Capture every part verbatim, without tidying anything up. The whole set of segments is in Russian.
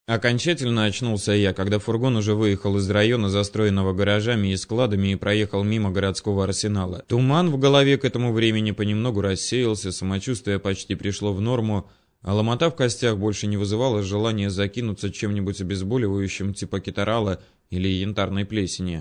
Окончательно очнулся я, когда фургон уже выехал из района, застроенного гаражами и складами, и проехал мимо городского арсенала. Туман в голове к этому времени понемногу рассеялся, самочувствие почти пришло в норму, а ломота в костях больше не вызывала желания закинуться чем-нибудь обезболивающим типа кеторала или янтарной плесени.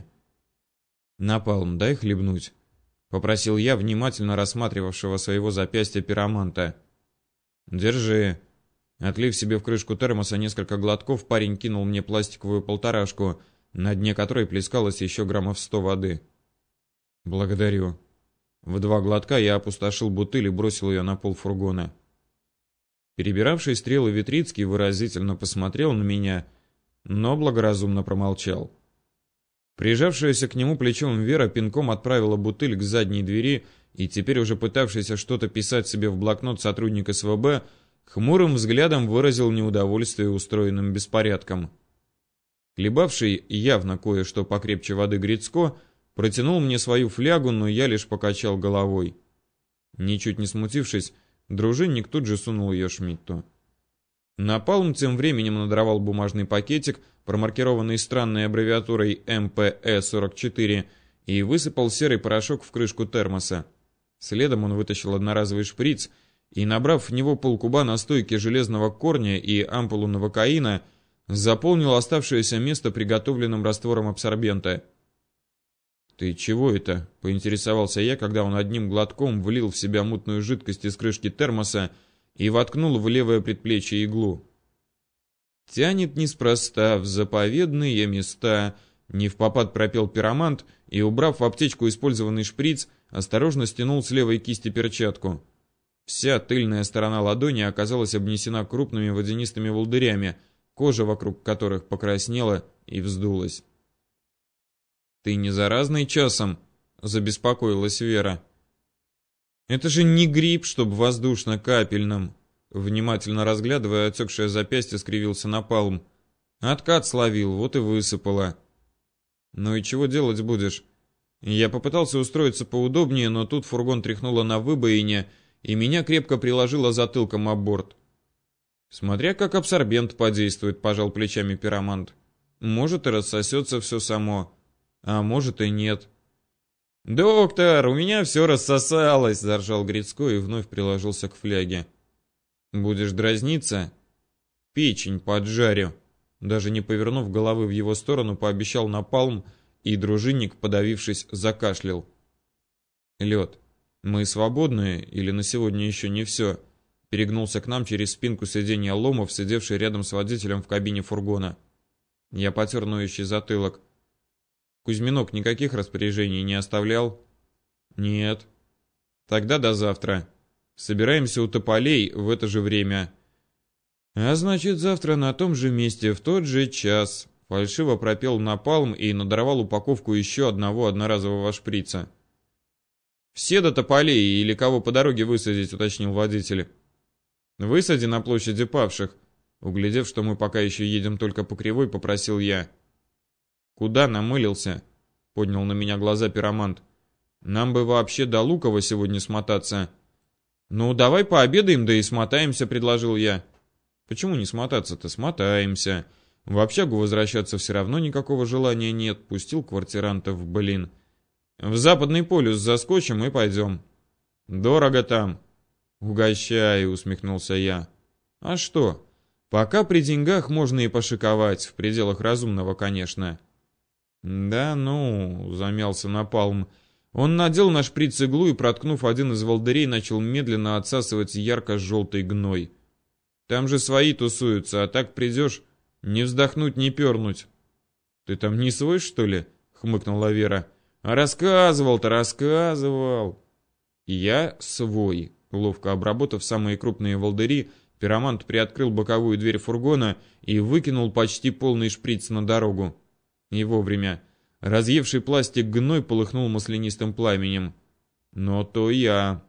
«Напалм, дай хлебнуть», — попросил я внимательно рассматривавшего своего запястья пироманта. «Держи». Отлив себе в крышку термоса несколько глотков, парень кинул мне пластиковую полторашку, на дне которой плескалось еще граммов сто воды. «Благодарю». В два глотка я опустошил бутыль и бросил ее на пол фургона. Перебиравший стрелы Витрицкий выразительно посмотрел на меня, но благоразумно промолчал. Прижавшаяся к нему плечом Вера пинком отправила бутыль к задней двери, и теперь уже пытавшийся что-то писать себе в блокнот сотрудник эс вэ бэ хмурым взглядом выразил неудовольствие устроенным беспорядком. Хлебавший явно кое-что покрепче воды Грицко протянул мне свою флягу, но я лишь покачал головой. Ничуть не смутившись, дружинник тут же сунул ее Шмидту. Напалм тем временем надорвал бумажный пакетик, промаркированный странной аббревиатурой эм пэ э сорок четыре, и высыпал серый порошок в крышку термоса. Следом он вытащил одноразовый шприц и, набрав в него полкуба настойки железного корня и ампулу новокаина, заполнил оставшееся место приготовленным раствором абсорбента. «Ты чего это?» — поинтересовался я, когда он одним глотком влил в себя мутную жидкость из крышки термоса и воткнул в левое предплечье иглу. «Тянет неспроста в заповедные места», — невпопад пропел пиромант и, убрав в аптечку использованный шприц, осторожно стянул с левой кисти перчатку. Вся тыльная сторона ладони оказалась обнесена крупными водянистыми волдырями, кожа вокруг которых покраснела и вздулась. «Ты не заразный часом?» — забеспокоилась Вера. «Это же не грипп, чтоб воздушно-капельным!» Внимательно разглядывая отекшее запястье, скривился Напалм. «Откат словил, вот и высыпало». «Ну и чего делать будешь?» Я попытался устроиться поудобнее, но тут фургон тряхнуло на выбоине, и меня крепко приложило затылком об борт. «Смотря как абсорбент подействует», — пожал плечами пиромант. «Может, и рассосется все само, а может и нет». «Доктор, у меня все рассосалось», — заржал Грицко и вновь приложился к фляге. «Будешь дразниться? Печень поджарю». Даже не повернув головы в его сторону, пообещал Напалм, и дружинник, подавившись, закашлял. «Лед, мы свободны или на сегодня еще не все?» Перегнулся к нам через спинку сиденья Ломов, сидевший рядом с водителем в кабине фургона. Я потер ноющий затылок. «Кузьминок никаких распоряжений не оставлял?» «Нет». «Тогда до завтра. Собираемся у тополей в это же время». «А значит, завтра на том же месте, в тот же час», — фальшиво пропел Напалм и надорвал упаковку еще одного одноразового шприца. «Все до тополей или кого по дороге высадить?» — уточнил водитель. «Высади на площади павших», — углядев, что мы пока еще едем только по кривой, попросил я. «Куда намылился?» — поднял на меня глаза пиромант. «Нам бы вообще до Лукова сегодня смотаться». «Ну, давай пообедаем, да и смотаемся», — предложил я. «Почему не смотаться-то? Смотаемся. В общагу возвращаться все равно никакого желания нет», — пустил квартирантов, блин. «В Западный полюс заскочим и пойдем». «Дорого там». «Угощай», — усмехнулся я. «А что? Пока при деньгах можно и пошиковать, в пределах разумного, конечно». «Да ну», — замялся Напалм. Он надел на шприц иглу и, проткнув один из волдырей, начал медленно отсасывать ярко-желтый гной. «Там же свои тусуются, а так придешь, не вздохнуть, не пернуть». «Ты там не свой, что ли?» — хмыкнула Вера. «А рассказывал-то, рассказывал». «Я свой». Ловко обработав самые крупные волдыри, пиромант приоткрыл боковую дверь фургона и выкинул почти полный шприц на дорогу. И вовремя. Разъевший пластик гной полыхнул маслянистым пламенем. «Но то я».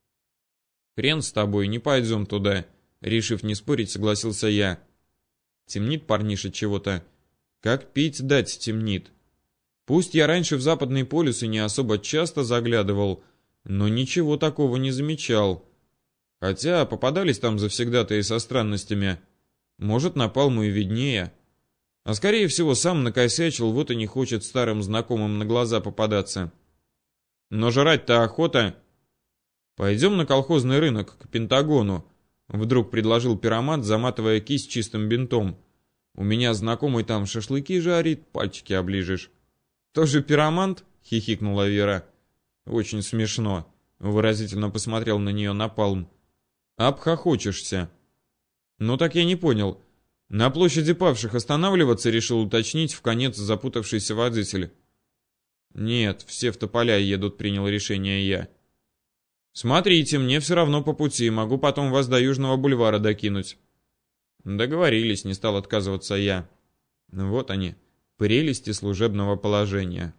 «Хрен с тобой, не пойдем туда», — решив не спорить, согласился я. Темнит парниша чего-то. Как пить дать темнит. Пусть я раньше в Западный полюс и не особо часто заглядывал, но ничего такого не замечал. Хотя попадались там завсегдатаи со странностями. Может, напалму и виднее. А скорее всего, сам накосячил, вот и не хочет старым знакомым на глаза попадаться. Но жрать-то охота. Пойдем на колхозный рынок, к Пентагону, вдруг предложил пиромант, заматывая кисть чистым бинтом. У меня знакомый там шашлыки жарит, пальчики оближешь. Тоже пиромант? Хихикнула Вера. Очень смешно. Выразительно посмотрел на нее Напалм. Обхохочешься. Ну так я не понял. На площади павших останавливаться решил уточнить вконец запутавшийся водитель. Нет, все в тополя едут, принял решение я. Смотрите, мне все равно по пути, могу потом вас до Южного бульвара докинуть. Договорились, не стал отказываться я. Вот они, прелести служебного положения.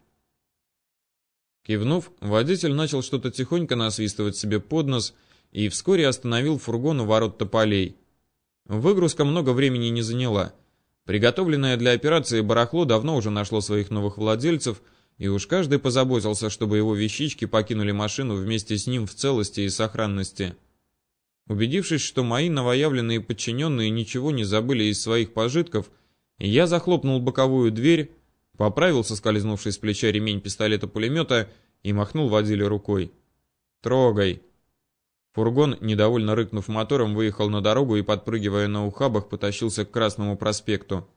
Кивнув, водитель начал что-то тихонько насвистывать себе под нос и вскоре остановил фургон у ворот тополей. Выгрузка много времени не заняла. Приготовленное для операции барахло давно уже нашло своих новых владельцев, и уж каждый позаботился, чтобы его вещички покинули машину вместе с ним в целости и сохранности. Убедившись, что мои новоявленные подчиненные ничего не забыли из своих пожитков, я захлопнул боковую дверь, поправил соскользнувший с плеча ремень пистолета-пулемета и махнул водиле рукой. «Трогай!» Фургон, недовольно рыкнув мотором, выехал на дорогу и, подпрыгивая на ухабах, потащился к Красному проспекту.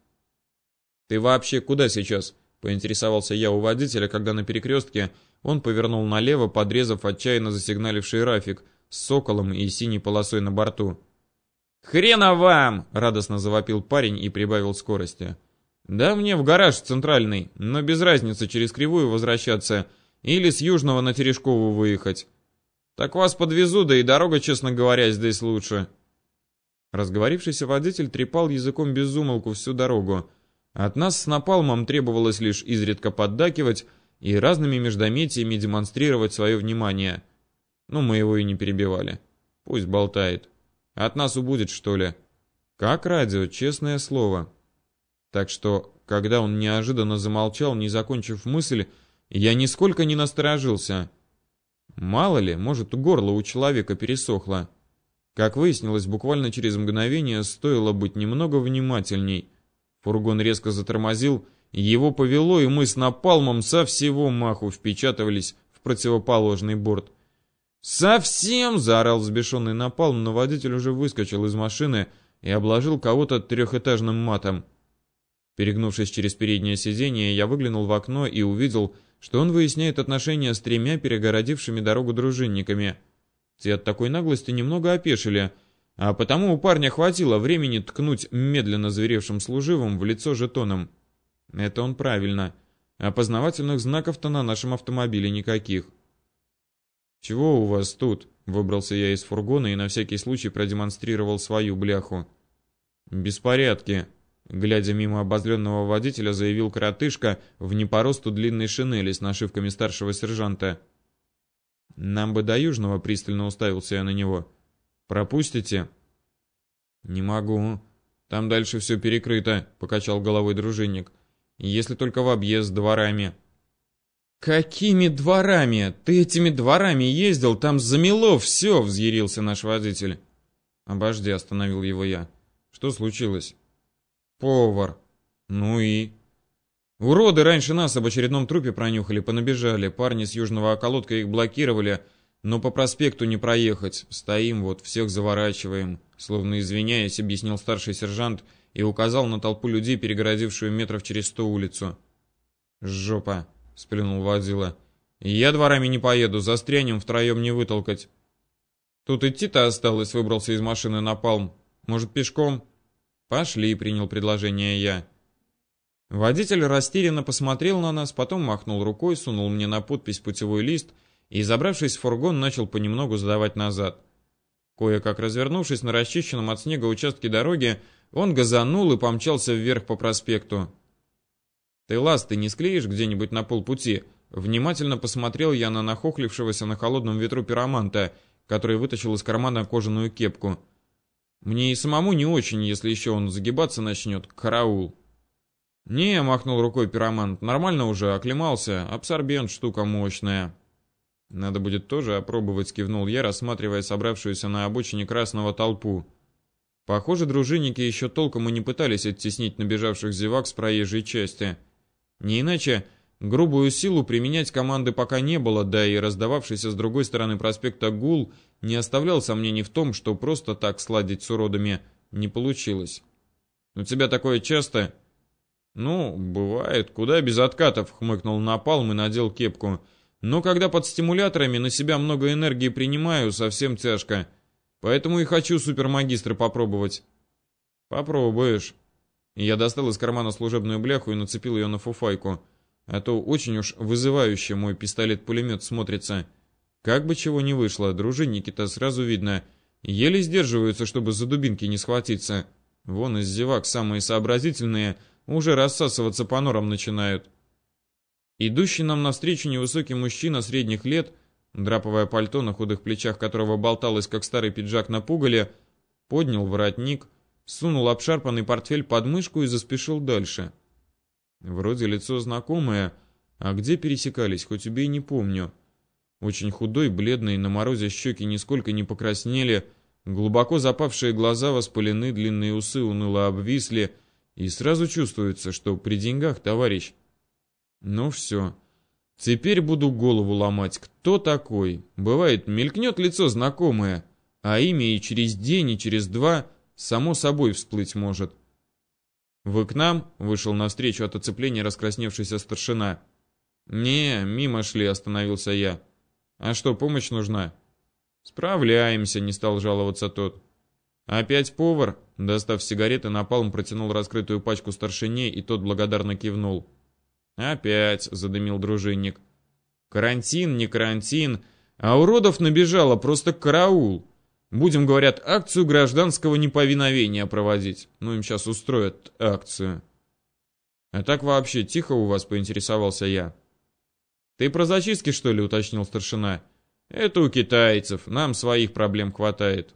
«Ты вообще куда сейчас?» — поинтересовался я у водителя, когда на перекрестке он повернул налево, подрезав отчаянно засигналивший Рафик с соколом и синей полосой на борту. «Хрена вам!» — радостно завопил парень и прибавил скорости. «Да мне в гараж центральный, но без разницы через Кривую возвращаться или с Южного на Терешкову выехать. Так вас подвезу, да и дорога, честно говоря, здесь лучше». Разговорившийся водитель трепал языком без умолку всю дорогу. От нас с Напалмом требовалось лишь изредка поддакивать и разными междометиями демонстрировать свое внимание. Ну, мы его и не перебивали. Пусть болтает. От нас убудет, что ли? Как радио, честное слово. Так что, когда он неожиданно замолчал, не закончив мысль, я нисколько не насторожился. Мало ли, может, горло у человека пересохло. Как выяснилось, буквально через мгновение стоило быть немного внимательней. Фургон резко затормозил, его повело, и мы с Напалмом со всего маху впечатывались в противоположный борт. «Совсем!» — заорал взбешенный Напалм, но водитель уже выскочил из машины и обложил кого-то трехэтажным матом. Перегнувшись через переднее сиденье, я выглянул в окно и увидел, что он выясняет отношения с тремя перегородившими дорогу дружинниками. Те от такой наглости немного опешили, а потому у парня хватило времени ткнуть медленно зверевшим служивым в лицо жетоном. Это он правильно. Опознавательных знаков-то на нашем автомобиле никаких. «Чего у вас тут?» — выбрался я из фургона и на всякий случай продемонстрировал свою бляху. «Беспорядки», — глядя мимо обозленного водителя, заявил коротышка в не по росту длинной шинели с нашивками старшего сержанта. «Нам бы до Южного», — пристально уставился я на него. «Пропустите?» «Не могу. Там дальше все перекрыто», — покачал головой дружинник. «Если только в объезд дворами». «Какими дворами? Ты этими дворами ездил, там замело все!» — взъярился наш водитель. «Обожди», — остановил его я. «Что случилось?» «Повар». «Ну и?» «Уроды раньше нас об очередном трупе пронюхали, понабежали. Парни с Южного околотка их блокировали, но по проспекту не проехать. Стоим вот, всех заворачиваем», — словно извиняясь, объяснил старший сержант и указал на толпу людей, перегородившую метров через сто улицу. «Жопа», — сплюнул водила. «Я дворами не поеду, застрянем, втроем не вытолкать». «Тут идти-то осталось», — выбрался из машины Напалм. «Может, пешком?» «Пошли», — принял предложение я. Водитель растерянно посмотрел на нас, потом махнул рукой, сунул мне на подпись путевой лист и, забравшись в фургон, начал понемногу сдавать назад. Кое-как развернувшись на расчищенном от снега участке дороги, он газанул и помчался вверх по проспекту. «Ты ласты не склеишь где-нибудь на полпути?» Внимательно посмотрел я на нахохлившегося на холодном ветру пироманта, который вытащил из кармана кожаную кепку. «Мне и самому не очень, если еще он загибаться начнет. Караул!» «Не», — махнул рукой пиромант, — «нормально уже, оклемался. Абсорбент штука мощная». «Надо будет тоже опробовать», — кивнул я, рассматривая собравшуюся на обочине Красного толпу. Похоже, дружинники еще толком и не пытались оттеснить набежавших зевак с проезжей части. Не иначе, грубую силу применять команды пока не было, да и раздававшийся с другой стороны проспекта гул не оставлял сомнений в том, что просто так сладить с уродами не получилось. «У тебя такое часто?» «Ну, бывает, куда без откатов», — хмыкнул Напалм и надел кепку. «Но когда под стимуляторами на себя много энергии принимаю, совсем тяжко. Поэтому и хочу супермагистра попробовать». «Попробуешь». Я достал из кармана служебную бляху и нацепил ее на фуфайку. А то очень уж вызывающе мой пистолет-пулемет смотрится. Как бы чего не вышло, дружинники-то сразу видно. Еле сдерживаются, чтобы за дубинки не схватиться. Вон из зевак самые сообразительные уже рассасываться по норам начинают. Идущий нам навстречу невысокий мужчина средних лет, драповое пальто, на худых плечах которого болталось, как старый пиджак на пугале, поднял воротник, сунул обшарпанный портфель под мышку и заспешил дальше. Вроде лицо знакомое, а где пересекались, хоть убей, не помню. Очень худой, бледный, на морозе щеки нисколько не покраснели, глубоко запавшие глаза воспалены, длинные усы уныло обвисли, и сразу чувствуется, что при деньгах товарищ. Ну все, теперь буду голову ломать, кто такой? Бывает, мелькнет лицо знакомое, а имя и через день, и через два само собой всплыть может. «Вы к нам?» — вышел навстречу от оцепления раскрасневшийся старшина. «Не, мимо шли», — остановился я. «А что, помощь нужна?» «Справляемся», — не стал жаловаться тот. «Опять повар?» — достав сигареты, Напалм протянул раскрытую пачку старшине, и тот благодарно кивнул. «Опять», — задымил дружинник. «Карантин, не карантин, а уродов набежало просто караул. Будем, говорят, акцию гражданского неповиновения проводить. Ну, им сейчас устроят акцию». «А так вообще тихо у вас?» — поинтересовался я. «Ты про зачистки, что ли?» — уточнил старшина. «Это у китайцев, нам своих проблем хватает».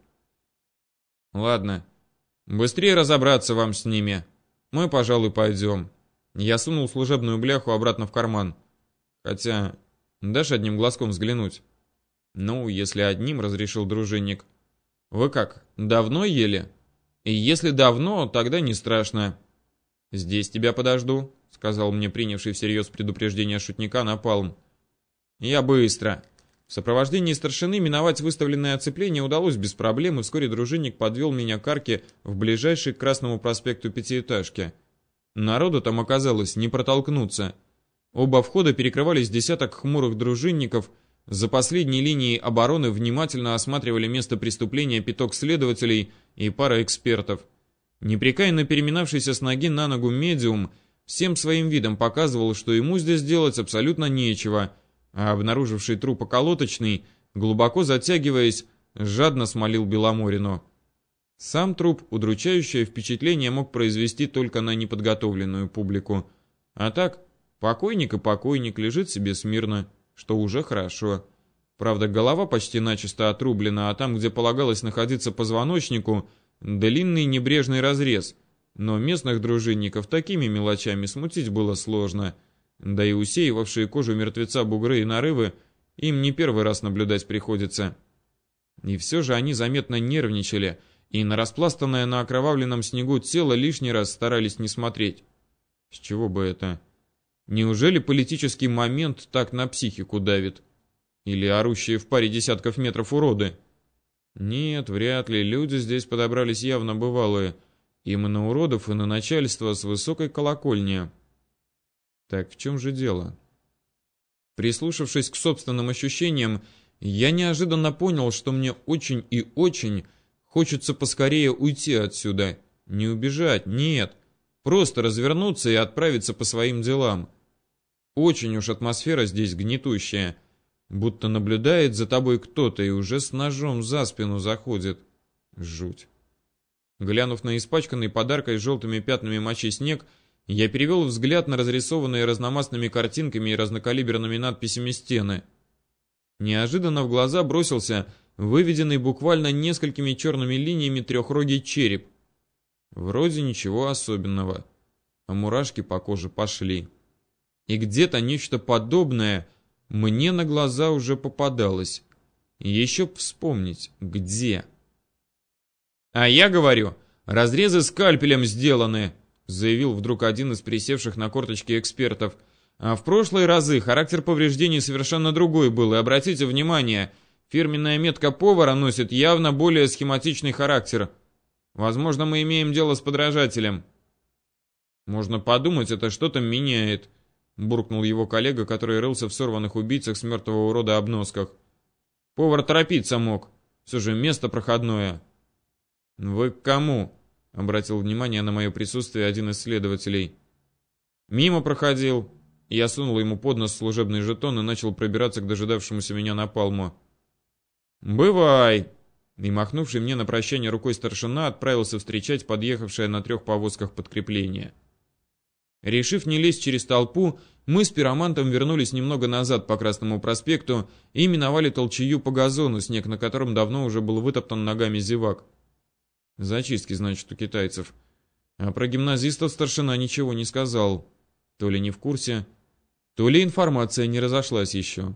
«Ладно, быстрее разобраться вам с ними. Мы, пожалуй, пойдем». Я сунул служебную бляху обратно в карман. «Хотя, дашь одним глазком взглянуть?» «Ну, если одним», — разрешил дружинник. «Вы как, давно ели?» «И если давно, тогда не страшно». «Здесь тебя подожду», — сказал мне принявший всерьез предупреждение шутника Напалм. «Я быстро». В сопровождении старшины миновать выставленное оцепление удалось без проблем, и вскоре дружинник подвел меня к арке в ближайшей к Красному проспекту пятиэтажке. Народу там оказалось не протолкнуться. Оба входа перекрывались десяток хмурых дружинников. За последней линией обороны внимательно осматривали место преступления пяток следователей и пара экспертов. Непрекаянно переминавшийся с ноги на ногу медиум всем своим видом показывал, что ему здесь делать абсолютно нечего, а обнаруживший труп околоточный, глубоко затягиваясь, жадно смолил Беломорину. Сам труп удручающее впечатление мог произвести только на неподготовленную публику. А так, покойник и покойник лежит себе смирно, что уже хорошо. Правда, голова почти начисто отрублена, а там, где полагалось находиться позвоночнику, длинный небрежный разрез. Но местных дружинников такими мелочами смутить было сложно. Да и усеивавшие кожу мертвеца бугры и нарывы им не первый раз наблюдать приходится. И все же они заметно нервничали, и на распластанное на окровавленном снегу тело лишний раз старались не смотреть. С чего бы это? Неужели политический момент так на психику давит? Или орущие в паре десятков метров уроды? Нет, вряд ли, люди здесь подобрались явно бывалые. Им и на уродов, и на начальство с высокой колокольни. Так в чем же дело? Прислушавшись к собственным ощущениям, я неожиданно понял, что мне очень и очень хочется поскорее уйти отсюда. Не убежать, нет. Просто развернуться и отправиться по своим делам. Очень уж атмосфера здесь гнетущая. Будто наблюдает за тобой кто-то и уже с ножом за спину заходит. Жуть. Глянув на испачканный подаркой с желтыми пятнами мочи снег, я перевел взгляд на разрисованные разномастными картинками и разнокалиберными надписями стены. Неожиданно в глаза бросился выведенный буквально несколькими черными линиями трехрогий череп. Вроде ничего особенного, а мурашки по коже пошли. И где-то нечто подобное мне на глаза уже попадалось. Еще б вспомнить, где. А я говорю, Разрезы скальпелем сделаны», — заявил вдруг один из присевших на корточки экспертов. «А в прошлые разы характер повреждений совершенно другой был, и обратите внимание, фирменная метка повара носит явно более схематичный характер. Возможно, мы имеем дело с подражателем». «Можно подумать, это что-то меняет», — буркнул его коллега, который рылся в сорванных убийцах с мертвого урода обносках. «Повар торопиться мог. Все же место проходное». «Вы к кому?» — обратил внимание на мое присутствие один из следователей. «Мимо проходил». Я сунул ему под нос служебный жетон и начал пробираться к дожидавшемуся меня напалму. «Бывай!» И махнувший мне на прощание рукой старшина отправился встречать подъехавшее на трех повозках подкрепление. Решив не лезть через толпу, мы с пиромантом вернулись немного назад по Красному проспекту и миновали толчею по газону, снег на котором давно уже был вытоптан ногами зевак. Зачистки, значит, у китайцев. А про гимназистов старшина ничего не сказал. То ли не в курсе, то ли информация не разошлась еще.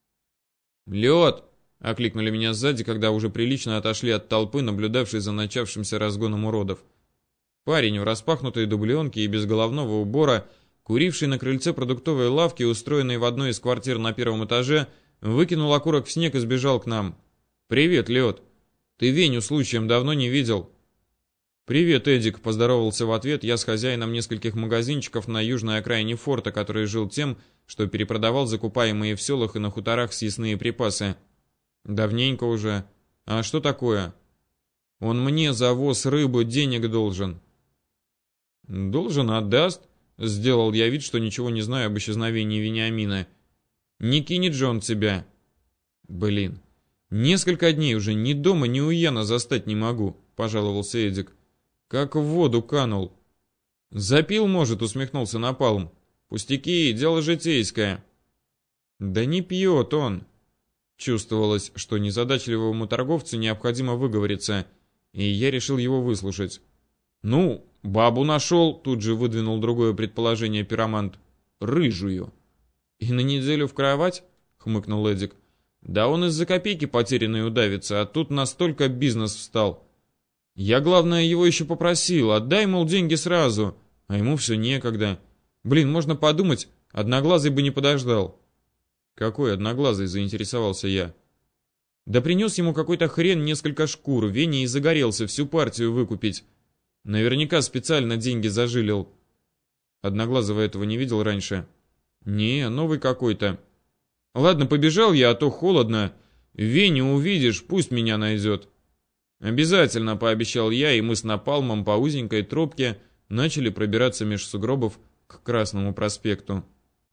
«Лед!» — окликнули меня сзади, когда уже прилично отошли от толпы, наблюдавшей за начавшимся разгоном уродов. Парень в распахнутой дубленке и без головного убора, куривший на крыльце продуктовой лавки, устроенной в одной из квартир на первом этаже, выкинул окурок в снег и сбежал к нам. «Привет, Лед! Ты Веню случаем давно не видел?» «Привет, Эдик», — поздоровался в ответ я с хозяином нескольких магазинчиков на южной окраине форта, который жил тем, что перепродавал закупаемые в селах и на хуторах съестные припасы. «Давненько уже. А что такое?» «Он мне за воз рыбы денег должен». «Должен, отдаст», — сделал я вид, что ничего не знаю об исчезновении Вениамина. «Не кинет же он тебя». «Блин, несколько дней уже ни дома, ни у Яна застать не могу», — пожаловался Эдик. «Как в воду канул». «Запил, может», — усмехнулся Напалм. «Пустяки, дело житейское». «Да не пьет он». Чувствовалось, что незадачливому торговцу необходимо выговориться, и я решил его выслушать. «Ну, бабу нашел», — тут же выдвинул другое предположение пиромант. «Рыжую». «И на неделю в кровать?» — хмыкнул Эдик. «Да он из-за копейки потерянной удавится, а тут настолько бизнес встал. Я, главное, его еще попросил, отдай, мол, деньги сразу, а ему все некогда. Блин, можно подумать, Одноглазый бы не подождал». «Какой Одноглазый?» — заинтересовался я. «Да принес ему какой-то хрен несколько шкур, Веня и загорелся всю партию выкупить. Наверняка специально деньги зажилил». «Одноглазого этого не видел раньше?» «Не, новый какой-то». «Ладно, побежал я, а то холодно. Веню увидишь, пусть меня найдет». «Обязательно», — пообещал я, и мы с Напалмом по узенькой тропке начали пробираться меж сугробов к Красному проспекту.